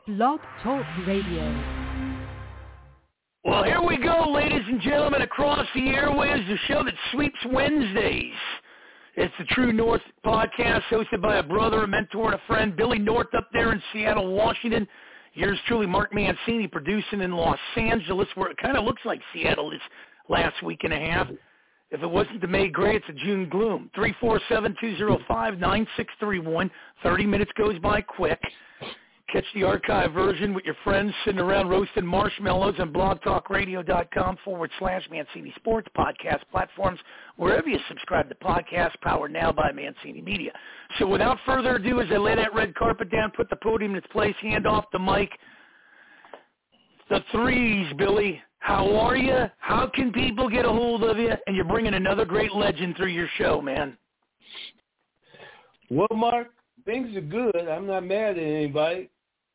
Blog Talk Radio. Well, here we go, ladies and gentlemen, across the airwaves, the show that sweeps Wednesdays. It's the True North podcast, hosted by a brother, a mentor, and a friend, Billy North, up there in Seattle, Washington. Yours truly, Mark Mancini, producing in Los Angeles, where it kind of looks like Seattle this last week and a half. If it wasn't the May gray, it's a June gloom. 347-205-9631. 30 minutes goes by quick. Catch the archive version with your friends sitting around roasting marshmallows on blogtalkradio.com/Mancini Sports podcast platforms, wherever you subscribe to podcasts, powered now by Mancini Media. So without further ado, as I lay that red carpet down, put the podium in its place, hand off the mic. The threes, Billy. How are you? How can people get a hold of you? And you're bringing another great legend through your show, man. Well, Mark, things are good. I'm not mad at anybody.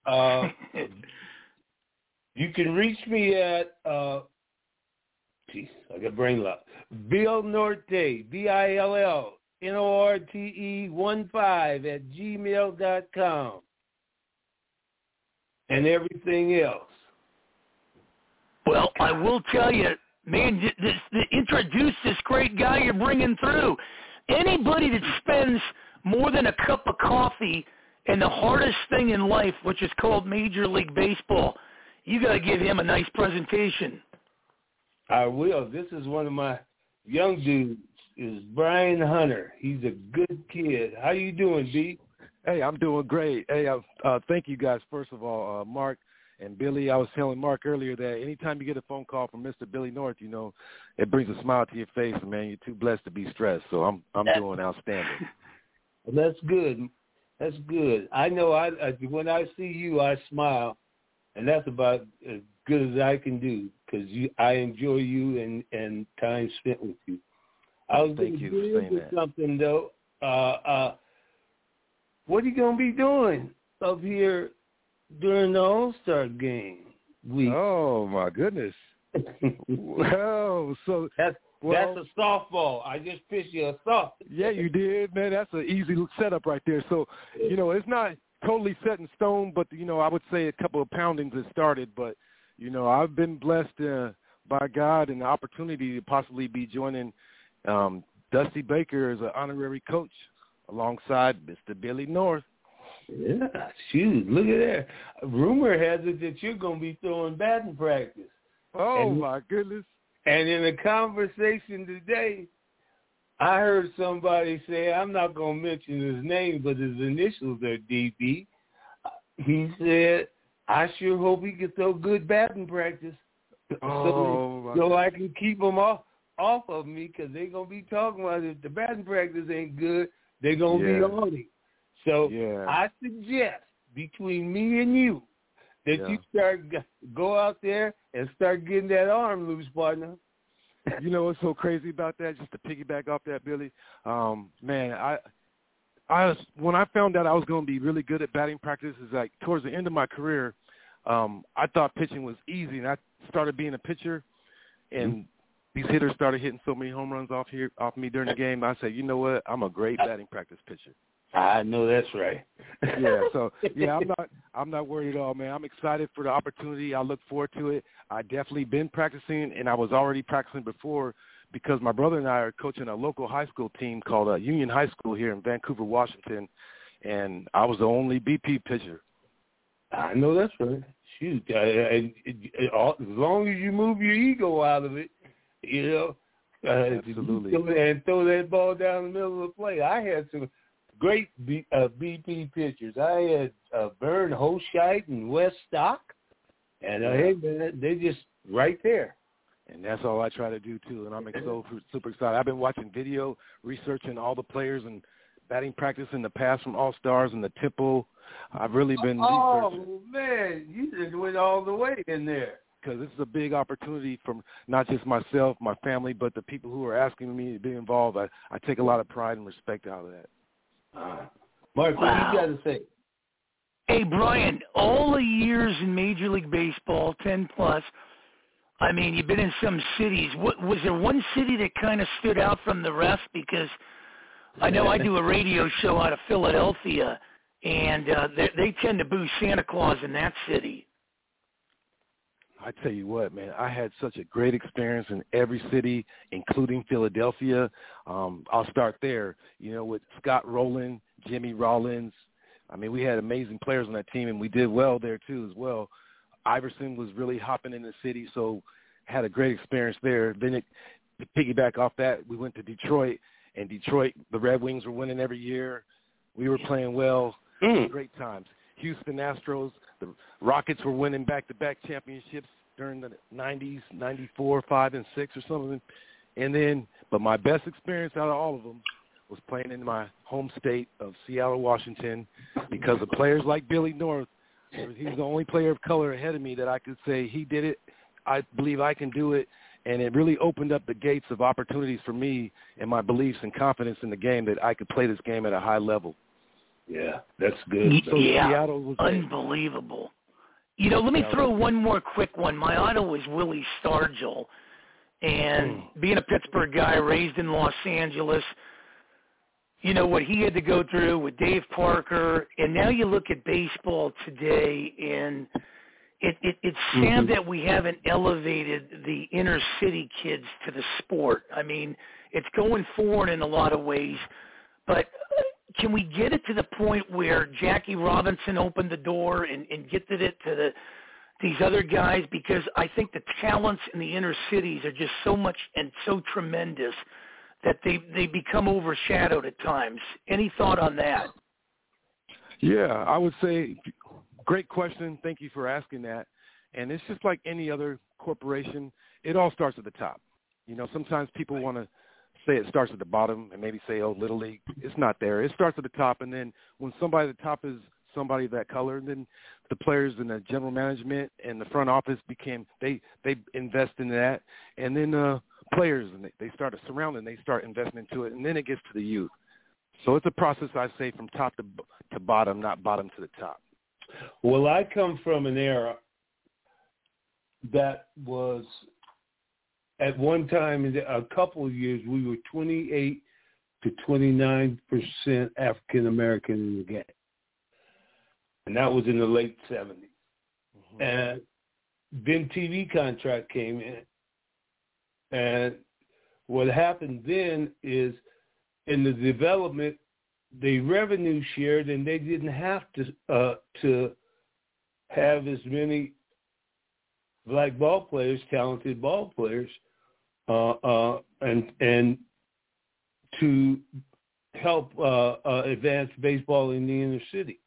You can reach me at, I got brain lock. Bill Norte, BILLNORTE15 @gmail.com. And everything else. Well, I will tell you, man, introduce this great guy you're bringing through. Anybody that spends more than a cup of coffee and the hardest thing in life, which is called Major League Baseball, you got to give him a nice presentation. I will. This is one of my young dudes, is Brian Hunter. He's a good kid. How you doing, B? Hey, I'm doing great. Hey, thank you guys, first of all, Mark and Billy. I was telling Mark earlier that anytime you get a phone call from Mr. Billy North, you know, it brings a smile to your face, man. You're too blessed to be stressed, so I'm doing outstanding. Well, that's good. That's good. I know when I see you, I smile, and that's about as good as I can do because I enjoy you and time spent with you. I was going to get into something, though. What are you going to be doing up here during the All-Star game week? Oh, my goodness. Well, so that's a softball. I just pitched you a softball. Yeah, you did, man. That's an easy setup right there. So, you know, it's not totally set in stone, but, you know, I would say a couple of poundings have started. But, you know, I've been blessed by God and the opportunity to possibly be joining Dusty Baker as an honorary coach alongside Mr. Billy North. Yeah, shoot, look at that. Rumor has it that you're going to be throwing batting practice. Oh, my goodness. And in a conversation today, I heard somebody say, I'm not going to mention his name, but his initials are DB. He said, I sure hope he can throw good batting practice so I can keep him off of me because they're going to be talking about if the batting practice ain't good, they're going to be on him. So I suggest between me and you that you go out there and start getting that arm loose, partner. You know what's so crazy about that? Just to piggyback off that, Billy, man, when I found out I was going to be really good at batting practice, is like towards the end of my career, I thought pitching was easy, and I started being a pitcher, and these hitters started hitting so many home runs off me during the game. I said, you know what? I'm a great batting practice pitcher. I know that's right. I'm not worried at all, man. I'm excited for the opportunity. I look forward to it. I definitely been practicing, and I was already practicing before because my brother and I are coaching a local high school team called Union High School here in Vancouver, Washington, and I was the only BP pitcher. I know that's right. Shoot, as long as you move your ego out of it, you know, absolutely, and throw that ball down the middle of the plate. I had some great BP pitchers. I had Vern Hochheit and Wes Stock, and hey, man, they just right there. And that's all I try to do, too, and I'm so super excited. I've been watching video, researching all the players and batting practice in the past from All-Stars and the tempo. I've really been researching. Oh, man, you just went all the way in there. Because this is a big opportunity from not just myself, my family, but the people who are asking me to be involved. I take a lot of pride and respect out of that. Mark, what you got to say? Hey, Brian, all the years in Major League Baseball, 10+, I mean, you've been in some cities. Was there one city that kind of stood out from the rest? Because I know I do a radio show out of Philadelphia, and they tend to boo Santa Claus in that city. I tell you what, man, I had such a great experience in every city, including Philadelphia. I'll start there, with Scott Rowland, Jimmy Rollins. I mean, we had amazing players on that team, and we did well there, too, as well. Iverson was really hopping in the city, so had a great experience there. Then to piggyback off that, we went to Detroit, and Detroit, the Red Wings were winning every year. We were playing well. Great times. Houston Astros, the Rockets were winning back-to-back championships during the 90s, 94, 5, and 6 or something. And then, but my best experience out of all of them was playing in my home state of Seattle, Washington, because of players like Billy North. He's the only player of color ahead of me that I could say he did it. I believe I can do it. And it really opened up the gates of opportunities for me and my beliefs and confidence in the game that I could play this game at a high level. Yeah, that's good. So Seattle was unbelievable. Let me throw one more quick one. My idol was Willie Stargell. And being a Pittsburgh guy raised in Los Angeles, what he had to go through with Dave Parker. And now you look at baseball today, and it's sad that we haven't elevated the inner city kids to the sport. I mean, it's going forward in a lot of ways, but can we get it to the point where Jackie Robinson opened the door and gifted it to these other guys? Because I think the talents in the inner cities are just so much and so tremendous that they become overshadowed at times. Any thought on that? Yeah, I would say great question. Thank you for asking that. And it's just like any other corporation. It all starts at the top. Sometimes people want to say it starts at the bottom and maybe say, Little League. It's not there. It starts at the top, and then when somebody at the top is somebody of that color, then the players and the general management and the front office they invest in that, and then players, and they start to surround and they start investing into it, and then it gets to the youth. So it's a process, I say, from top to bottom, not bottom to the top. Well, I come from an era that was – at one time, in a couple of years, we were 28 to 29% African American in the game, and that was in the late 70s. And then TV contract came in, and what happened then is, in the development, they revenue shared, and they didn't have to have as many black ball players, talented ball players. And to help advance baseball in the inner city.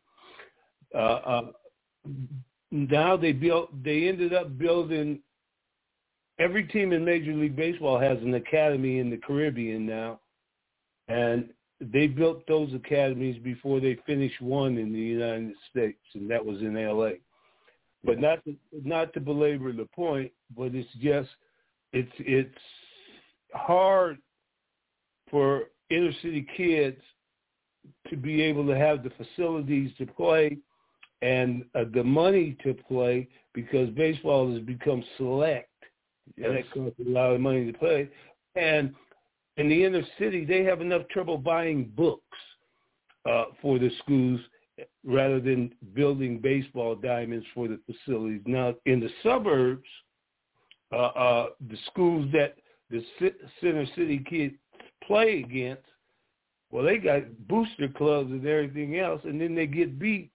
Now they ended up building, every team in Major League Baseball has an academy in the Caribbean now, and they built those academies before they finished one in the United States, and that was in L.A. But not to belabor the point, but it's just, it's hard for inner city kids to be able to have the facilities to play and the money to play, because baseball has become select. Yes. And it costs a lot of money to play. And in the inner city, they have enough trouble buying books for the schools rather than building baseball diamonds for the facilities. Now, in the suburbs, the schools that the center city kids play against, well, they got booster clubs and everything else, and then they get beat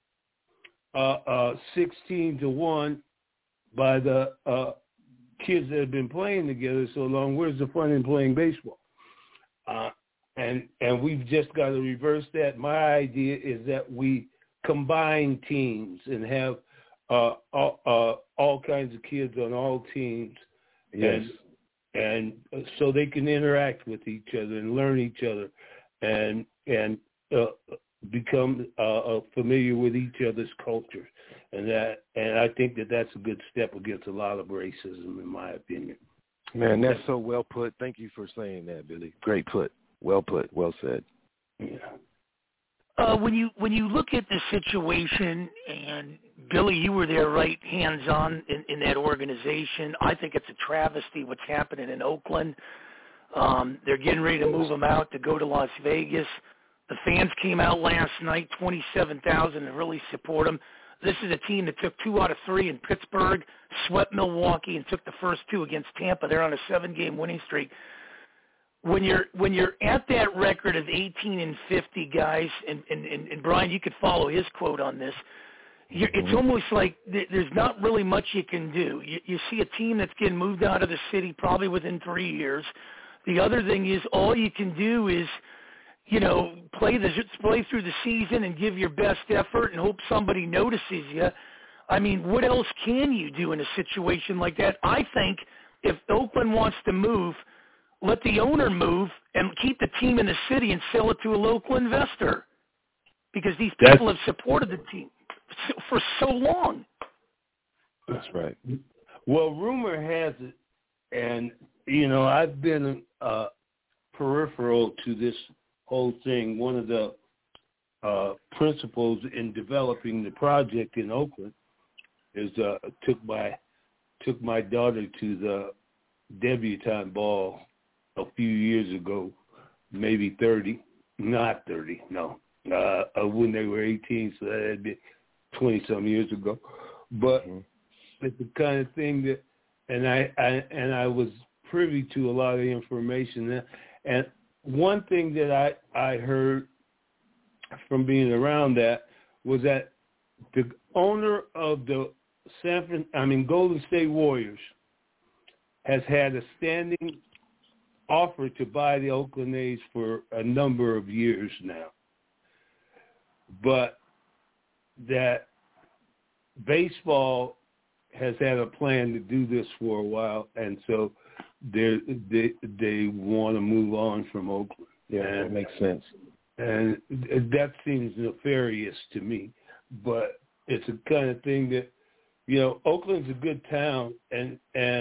16-1 by the kids that have been playing together so long. Where's the fun in playing baseball? And we've just got to reverse that. My idea is that we combine teams and have all kinds of kids on all teams. Yes. And so they can interact with each other and learn each other and become familiar with each other's culture. And I think that's a good step against a lot of racism, in my opinion. Man, that's so well put. Thank you for saying that, Billy. Great put. Well put. Well said. Yeah. When you look at the situation, and Billy, you were there, right, hands-on in that organization. I think it's a travesty what's happening in Oakland. They're getting ready to move them out to go to Las Vegas. The fans came out last night, 27,000, to really support them. This is a team that took 2 out of 3 in Pittsburgh, swept Milwaukee, and took the first 2 against Tampa. They're on a 7-game winning streak. When you're at that record of 18-50, guys, and Brian, you could follow his quote on this. It's almost like there's not really much you can do. You see a team that's getting moved out of the city probably within 3 years. The other thing is all you can do is, play through the season and give your best effort and hope somebody notices you. I mean, what else can you do in a situation like that? I think if Oakland wants to move, let the owner move and keep the team in the city and sell it to a local investor, because these people have supported the team for so long. That's right. Well, rumor has it, and, I've been peripheral to this whole thing. One of the principles in developing the project in Oakland is took my daughter to the debutante ball a few years ago, maybe 30, not 30, no, when they were 18, so that had been 20-some years ago. But it's the kind of thing that, and I was privy to a lot of information, and one thing that I heard from being around that was that the owner of the Golden State Warriors has had a standing offer to buy the Oakland A's for a number of years now, but that baseball has had a plan to do this for a while, and so they want to move on from Oakland. Yeah, that makes sense. And that seems nefarious to me, but it's the kind of thing that, Oakland's a good town, and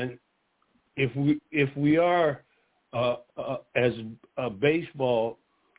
if we are as a baseball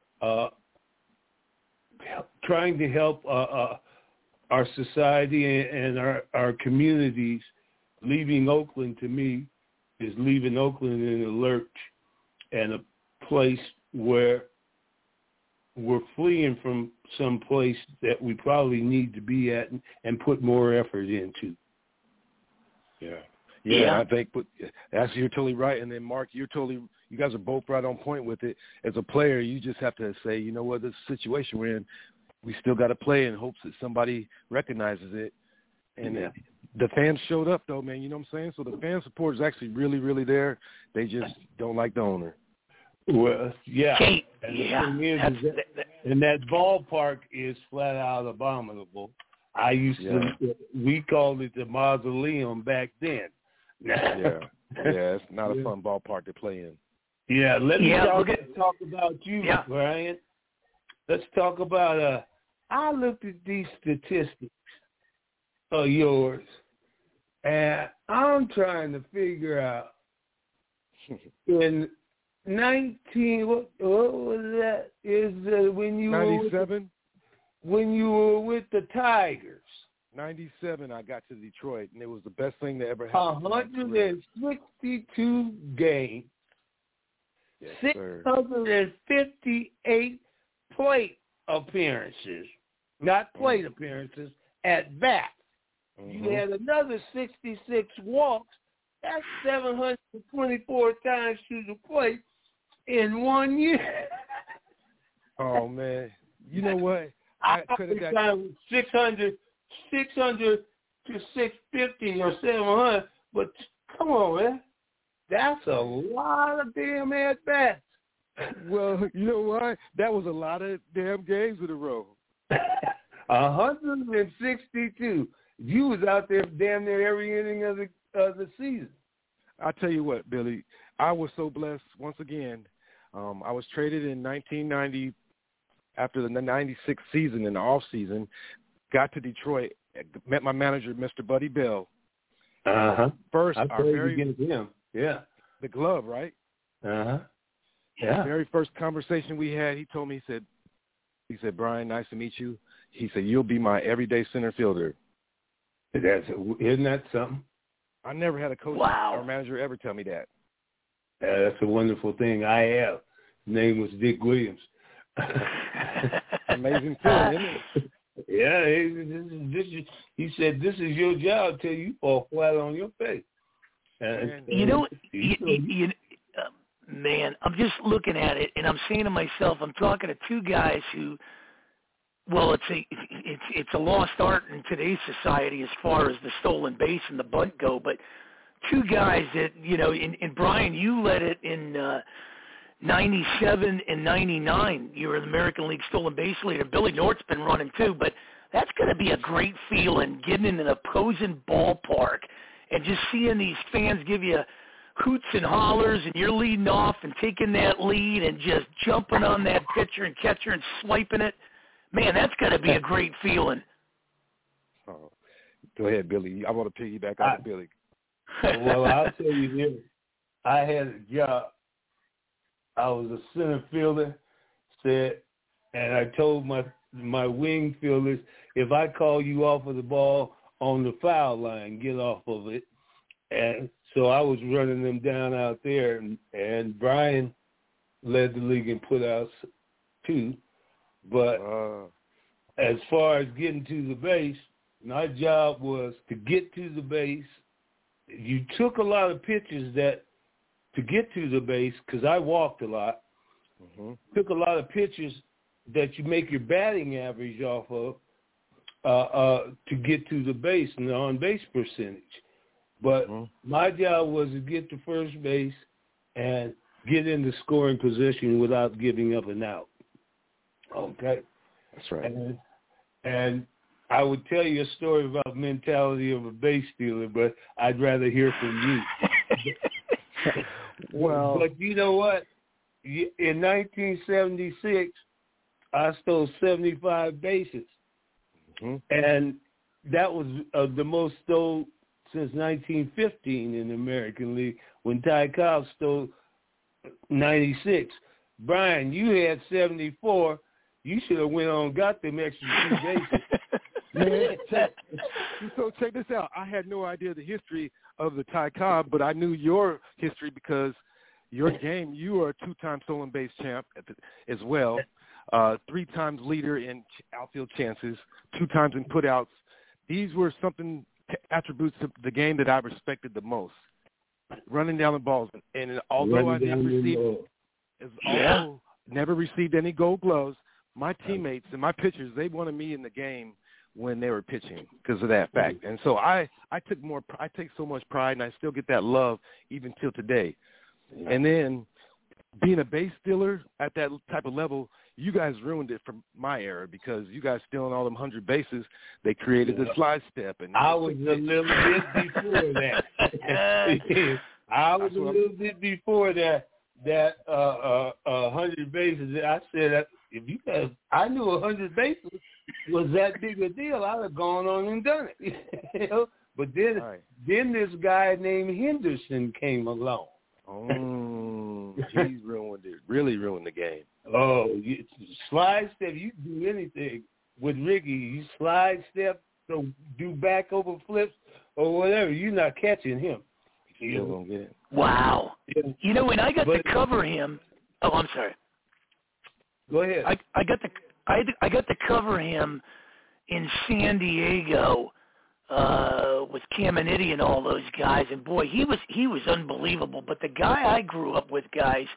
trying to help our society and our communities, leaving Oakland to me is leaving Oakland in a lurch and a place where we're fleeing from some place that we probably need to be at and put more effort into. Yeah, I think actually you're totally right. And then, Mark, you guys are both right on point with it. As a player, you just have to say, you know what, this situation we're in, we still got to play in hopes that somebody recognizes it. And the fans showed up, though, man. You know what I'm saying? So the fan support is actually really, really there. They just don't like the owner. Well, yeah. And yeah. The thing is and that ballpark is flat out abominable. I used to, we called it the mausoleum back then. Yeah, it's not a fun ballpark to play in. Yeah, let me talk about you, Brian. Let's talk about, I looked at these statistics of yours, and I'm trying to figure out in 19, what was that? Is when you 97? When you were with the Tigers. 97, I got to Detroit, and it was the best thing that ever happened. 162 games, yes, 658 plate appearances, not plate appearances, at bat. You had another 66 walks. That's 724 times to the plate in 1 year. Oh, man. You know what? I could have got 600 to 650 or 700, but come on, man. That's a lot of damn at-bats. Well, you know what? That was a lot of damn games in a row. 162. You was out there damn near every inning of the season. I tell you what, Billy, I was so blessed once again. I was traded in 1990 after the 96 season in the off season. Got to Detroit, met my manager, Mr. Buddy Bell. First, I played against him. Yeah, the glove, right? Yeah. The very first conversation we had, he told me, he said, Brian, nice to meet you. He said, you'll be my everyday center fielder. Isn't that something? I never had a coach or manager ever tell me that. That's a wonderful thing. I have. His name was Dick Williams. Amazing feeling, isn't it? Yeah, he said, this is your job till you fall flat on your face. Man, I'm just looking at it, and I'm saying to myself, I'm talking to two guys who, well, it's a lost art in today's society as far as the stolen base and the bunt go, but two guys that, and Brian, you led it in 97 and 99. You were the American League stolen base leader. Billy Nort's been running too, but that's going to be a great feeling, getting in an opposing ballpark and just seeing these fans give you hoots and hollers, and you're leading off and taking that lead and just jumping on that pitcher and catcher and swiping it. Man, that's got to be a great feeling. Oh, go ahead, Billy. I want to piggyback on Billy. Well, I'll tell you this. I had a job. I was a center fielder, and I told my wing fielders, if I call you off of the ball on the foul line, get off of it. And so I was running them down out there, and Brian led the league in putouts too. But as far as getting to the base, my job was to get to the base. You took a lot of pitches to get to the base, because I walked a lot, took a lot of pitches that you make your batting average off of to get to the base and the on-base percentage. But my job was to get to first base and get into scoring position without giving up an out. Okay? That's right. And I would tell you a story about the mentality of a base stealer, but I'd rather hear from you. Well, but you know what? In 1976, I stole 75 bases, and that was the most stole since 1915 in the American League, when Ty Cobb stole 96. Brian, you had 74. You should have went on and got them extra 2 bases. Man, so check this out. I had no idea the history of the Ty Cobb, but I knew your history because your game, you are a 2-time stolen base champ as well, 3 times leader in outfield chances, 2 times in putouts. These were attributes of the game that I respected the most. Running down the balls, and although I never received any Gold Gloves, my teammates and my pitchers, they wanted me in the game when they were pitching because of that fact. And so I take so much pride, and I still get that love even till today. And then being a base stealer at that type of level, you guys ruined it from my era because you guys stealing all them 100 bases. They created the slide step. And I was a little bit before that. I was a little bit before that 100 bases. I said, if you guys, I knew 100 bases was that big a deal, I'd have gone on and done it. But then this guy named Henderson came along. Oh, he ruined it. Really ruined the game. Oh, slide step. You can do anything with Ricky. You slide step, so do back over flips or whatever. You're not catching him. Still gonna get it. Wow. Yeah. When I got to cover him. Oh, I'm sorry. Go ahead. I got to cover him in San Diego with Caminiti and all those guys, and boy, he was unbelievable. But the guy I grew up with, guys,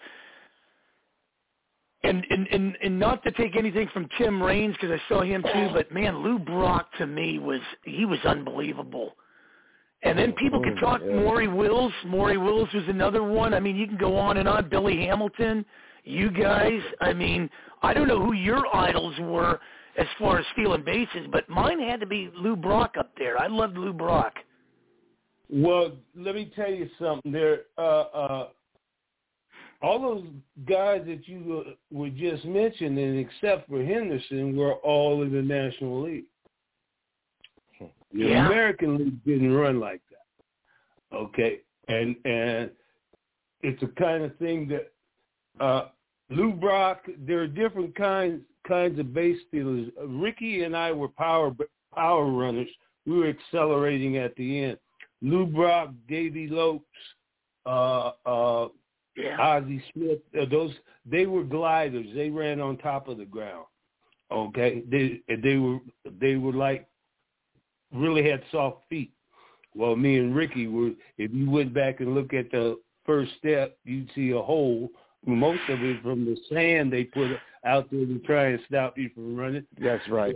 and not to take anything from Tim Raines because I saw him too, but man, Lou Brock to me was unbelievable. And then people can talk Maury Wills. Maury Wills was another one. I mean, you can go on and on. Billy Hamilton, you guys. I mean, I don't know who your idols were as far as stealing bases, but mine had to be Lou Brock up there. I loved Lou Brock. Well, let me tell you something. There, all those guys that you were just mentioning, except for Henderson, were all in the National League. The American League didn't run like that. Okay, and it's a kind of thing that Lou Brock. There are different kinds of base stealers. Ricky and I were power runners. We were accelerating at the end. Lou Brock, Davey Lopes, Ozzie Smith, they were gliders. They ran on top of the ground. Okay, they were like really had soft feet. Well, me and Ricky were. If you went back and look at the first step, you'd see a hole. Most of it from the sand they put out there to try and stop you from running. That's right.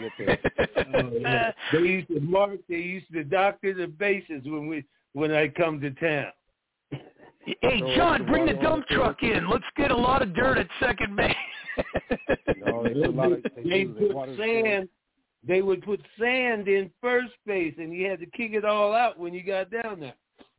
They used to mark. They used to doctor the bases when I come to town. Hey, John, bring the dump truck in. Let's get a lot of dirt at second base. They would put sand in first base, and you had to kick it all out when you got down there.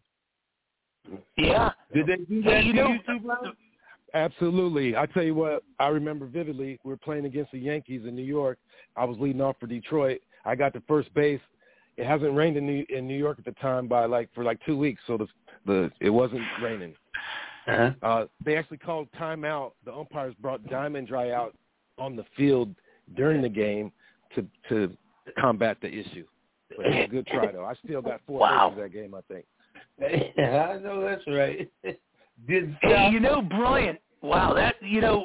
Yeah. Did they do that to you too, brother? Absolutely. I tell you what, I remember vividly. We were playing against the Yankees in New York. I was leading off for Detroit. I got to first base. It hasn't rained in New York at the time for 2 weeks, so it wasn't raining. Uh-huh. They actually called timeout. The umpires brought Diamond Dry out on the field during the game to combat the issue. But it was a good try, though. I still got 4 bases that game, I think. I know that's right. Hey, Brian, wow, that,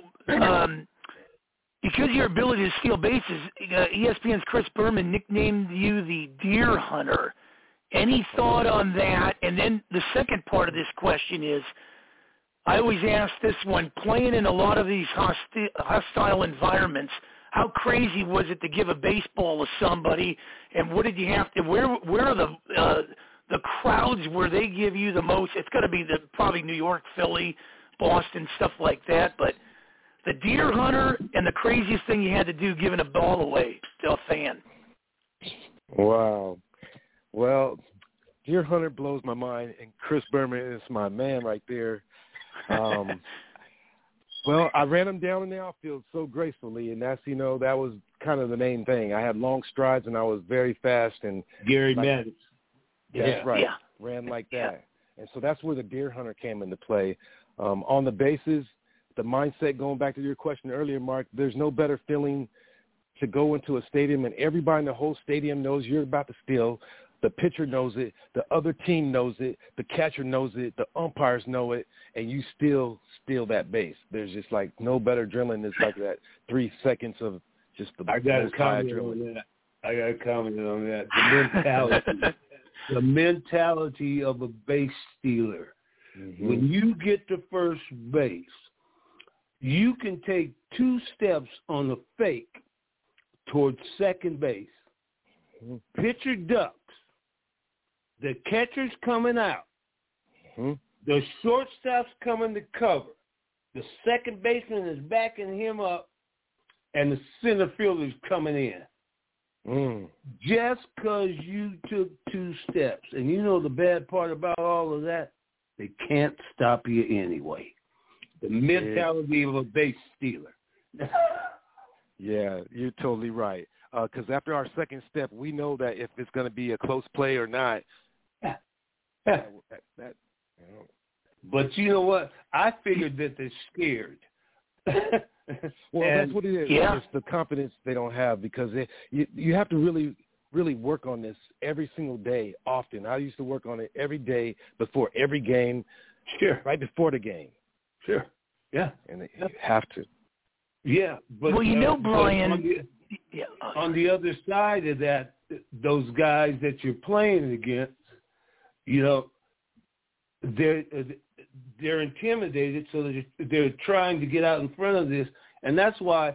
because your ability to steal bases, ESPN's Chris Berman nicknamed you the Deer Hunter. Any thought on that? And then the second part of this question is, I always ask this one, playing in a lot of these hostile environments, how crazy was it to give a baseball to somebody, and what did you have to, where are the crowds where they give you the most? It's got to be probably New York, Philly, Boston, stuff like that, but the Deer Hunter and the craziest thing you had to do giving a ball away to a fan. Wow. Well, Deer Hunter blows my mind, and Chris Berman is my man right there. Well, I ran him down in the outfield so gracefully, and that was kind of the main thing. I had long strides, and I was very fast. And Gary Maddox. That's right. Yeah. Ran like that. And so that's where the Deer Hunter came into play. On the bases, the mindset, going back to your question earlier, Mark, there's no better feeling to go into a stadium and everybody in the whole stadium knows you're about to steal. The pitcher knows it. The other team knows it. The catcher knows it. The umpires know it. And you still steal that base. There's just like no better adrenaline. It's like that 3 seconds of just the I got to comment on that. The mentality of a base stealer. Mm-hmm. When you get to first base, you can take 2 steps on the fake towards second base. Mm-hmm. Pitcher ducks. The catcher's coming out. Mm-hmm. The shortstop's coming to cover. The second baseman is backing him up, and the center fielder's coming in. Just because you took 2 steps. And the bad part about all of that? They can't stop you anyway. The mentality of a base stealer. Yeah, you're totally right. Because after our second step, we know that if it's going to be a close play or not. But you know what? I figured that they're scared. Well, that's what it is. Yeah. It's the confidence they don't have because you have to really, really work on this every single day, often. I used to work on it every day before every game, right before the game. Sure. Yeah. And you have to. Yeah. But, Brian. On the other side of that, those guys that you're playing against, they're intimidated, so they're trying to get out in front of this, and that's why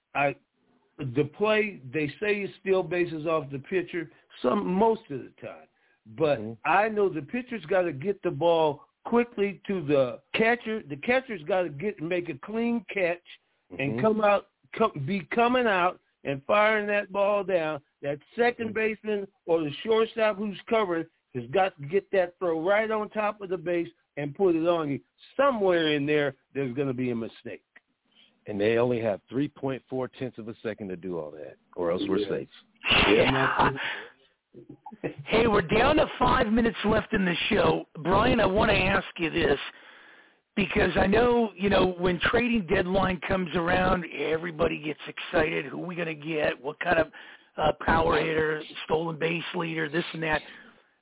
they say you steal bases off the pitcher most of the time, but I know the pitcher's got to get the ball quickly to the catcher. The catcher's got to make a clean catch and be coming out and firing that ball down. That second baseman or the shortstop who's covering has got to get that throw right on top of the base and put it on you. Somewhere in there's going to be a mistake. And they only have 3.4 tenths of a second to do all that, or else we're safe. Yeah. Hey, we're down to 5 minutes left in the show. Brian, I want to ask you this, because I know, when trading deadline comes around, everybody gets excited. Who are we going to get? What kind of power hitter, stolen base leader, this and that.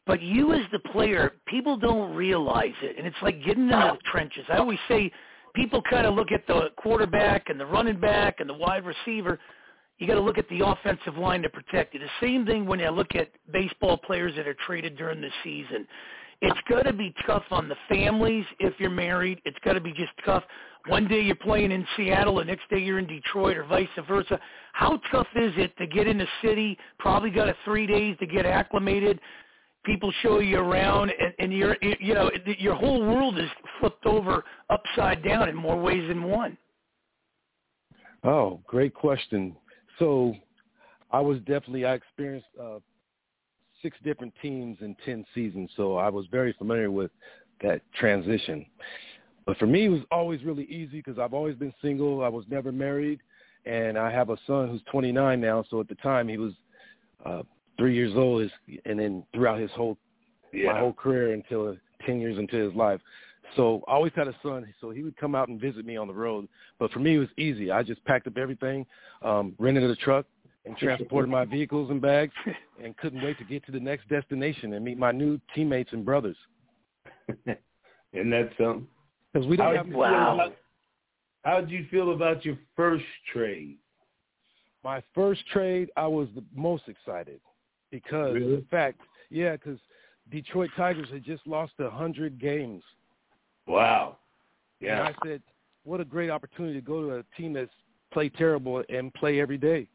But you as the player, people don't realize it, and it's like getting into the trenches. I always say people kind of look at the quarterback and the running back and the wide receiver. You got to look at the offensive line to protect it. The same thing when you look at baseball players that are traded during the season. It's got to be tough on the families if you're married. It's got to be just tough. One day you're playing in Seattle, the next day you're in Detroit, or vice versa. How tough is it to get in the city? Probably got 3 days to get acclimated. People show you around, and your whole world is flipped over upside down in more ways than one. Oh, great question. So I experienced 6 different teams in 10 seasons, so I was very familiar with that transition. But for me, it was always really easy because I've always been single. I was never married, and I have a son who's 29 now, so at the time he was 3 years old, and then throughout my whole career until 10 years into his life. So I always had a son, so he would come out and visit me on the road. But for me, it was easy. I just packed up everything, rented a truck, and transported my vehicles and bags, and couldn't wait to get to the next destination and meet my new teammates and brothers. And that's something. Because we don't have. Wow. How did you feel about your first trade? My first trade, I was the most excited because, Really? in fact, because Detroit Tigers had just lost 100 games. Wow. Yeah. And I said, what a great opportunity to go to a team that's played terrible and play every day.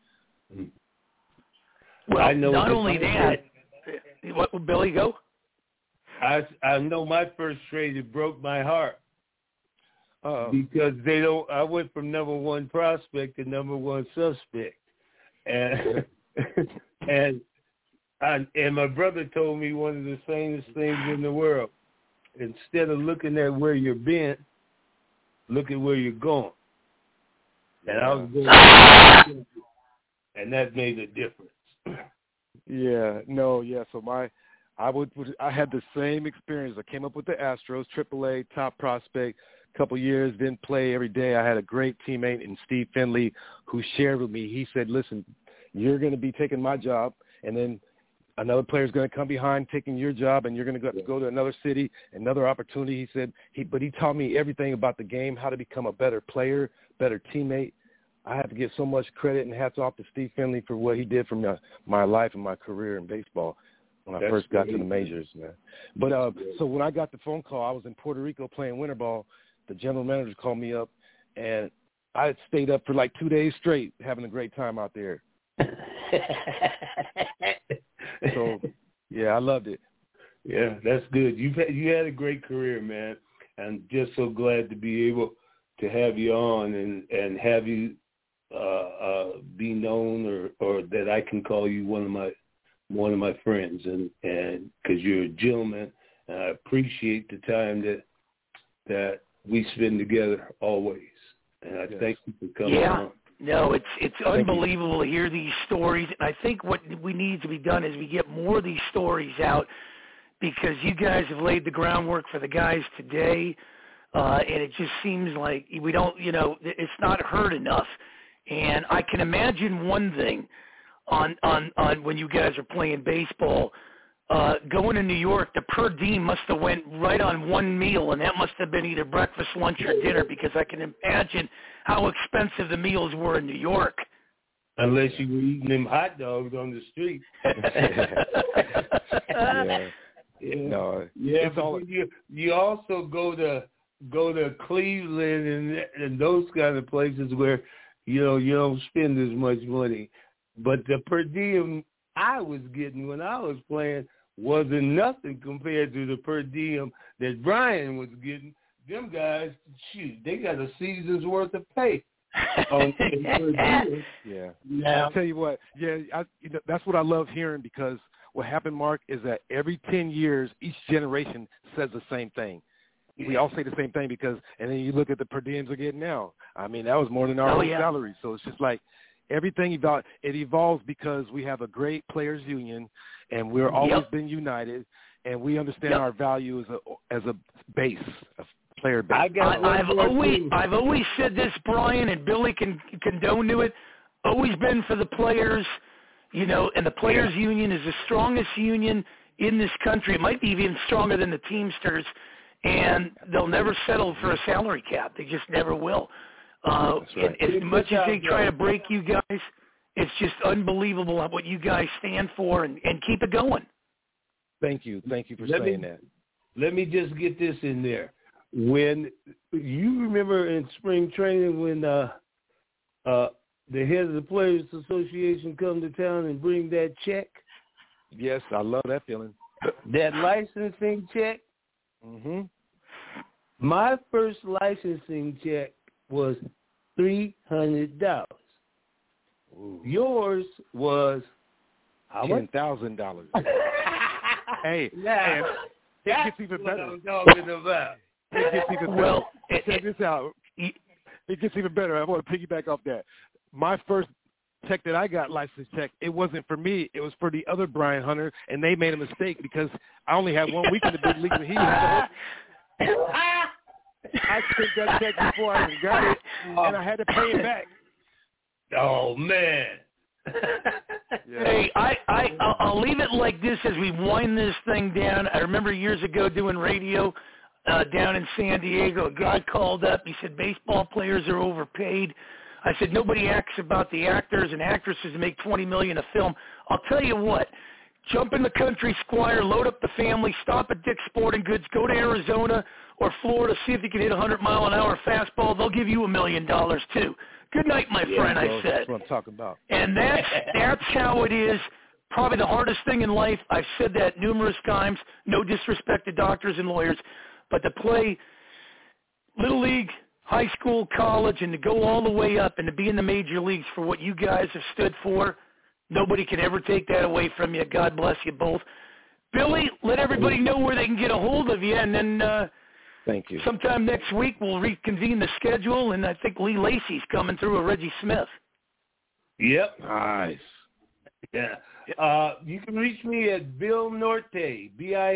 Well, I know not only that, what, Billy, go? I know my first trade, it broke my heart. Uh-oh. Because I went from number 1 prospect to number 1 suspect. And and my brother told me one of the sanest things in the world. Instead of looking at where you're been, look at where you're going. And I was going, and that made a difference. So I had the same experience. I came up with the Astros, AAA, top prospect, couple years, didn't play every day. I had a great teammate in Steve Finley who shared with me. He said, listen, you're going to be taking my job, and then another player's going to come behind taking your job, and you're going to go to another city, another opportunity. He said, but he taught me everything about the game, how to become a better player, better teammate. I have to give so much credit and hats off to Steve Finley for what he did for my life and my career in baseball when I first got to the majors, man. But so when I got the phone call, I was in Puerto Rico playing winter ball. The general manager called me up, and I stayed up for like 2 days straight having a great time out there. So, yeah, I loved it. Yeah, that's good. You had a great career, man. I'm just so glad to be able to have you on and have you be known or that I can call you one of my friends, and because you're a gentleman, and I appreciate the time that we spend together always. And I thank you for coming on. No, it's unbelievable to hear these stories. And I think what we need to be done is we get more of these stories out, because you guys have laid the groundwork for the guys today, and it just seems like we don't, it's not heard enough. And I can imagine one thing on when you guys are playing baseball, going to New York, the per diem must have went right on one meal, and that must have been either breakfast, lunch, or dinner, because I can imagine how expensive the meals were in New York. Unless you were eating them hot dogs on the street. It's all. You also go to Cleveland and those kind of places where you don't spend as much money, but the per diem I was getting when I was playing wasn't nothing compared to the per diem that Brian was getting. Them guys, they got a season's worth of pay. I'll tell you what. That's what I love hearing, because what happened, Mark, is that every 10 years, each generation says the same thing. We all say the same thing and then you look at the per diems we're getting now. I mean, that was more than our own salary. So it's just like everything evolves because we have a great players union, and we're always been united, and we understand our value as a base, a player base. I've always said this, Brian, and Billy can condone to it. Always been for the players, and the players union is the strongest union in this country. It might be even stronger than the Teamsters, and they'll never settle for a salary cap. They just never will. That's right. As much as they try to break you guys, it's just unbelievable what you guys stand for, and keep it going. Thank you for saying that. Let me just get this in there. When you remember in spring training when the head of the Players Association come to town and bring that check? Yes, I love that feeling. That licensing check? Mm-hmm. My first licensing check was $300. Ooh. Yours was how much? $10,000. Hey, now, it gets even better. I'm talking about. It gets even better. Well, check this out. It gets even better. I want to piggyback off that. My first check that I got, license check, it wasn't for me. It was for the other Brian Hunter, and they made a mistake because I only had 1 week in the big league, and he had I sent that check before I even got it, and I had to pay it back. Oh, man. Yeah. Hey, I'll leave it like this as we wind this thing down. I remember years ago doing radio down in San Diego. A guy called up. He said, baseball players are overpaid. I said, nobody asks about the actors and actresses who make $20 million a film. I'll tell you what. Jump in the country squire, load up the family, stop at Dick's Sporting Goods, go to Arizona or Florida, see if you can hit 100-mile-an-hour fastball. They'll give you $1 million, too. Good night, my friend, I said. That's what I'm talking about. And that's how it is. Probably the hardest thing in life. I've said that numerous times. No disrespect to doctors and lawyers. But to play Little League, high school, college, and to go all the way up and to be in the major leagues for what you guys have stood for, nobody can ever take that away from you. God bless you both. Billy, let everybody know where they can get a hold of you, and then thank you. Sometime next week we'll reconvene the schedule, and I think Lee Lacey's coming through with Reggie Smith. Yep. Nice. Yeah. You can reach me at Bill Norte,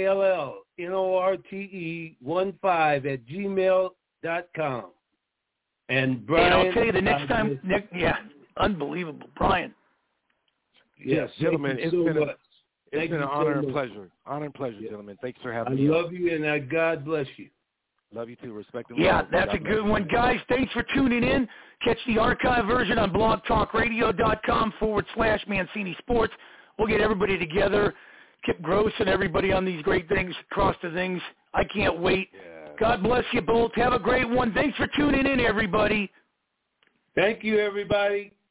BILLNORTE 15 @gmail.com. And Brian, and I'll tell you the next time. Unbelievable, Brian. Yes, gentlemen, it's been an honor and pleasure. Honor and pleasure, yeah. Gentlemen. Thanks for having me. I love you, and God bless you. Love you too. Respect and Yeah, love. that's a good one. Guys, thanks for tuning in. Catch the archive version on blogtalkradio.com/Mancini Sports. We'll get everybody together. Kip Gross and everybody on these great things across the things. I can't wait. Yeah. God bless you both. Have a great one. Thanks for tuning in, everybody. Thank you, everybody.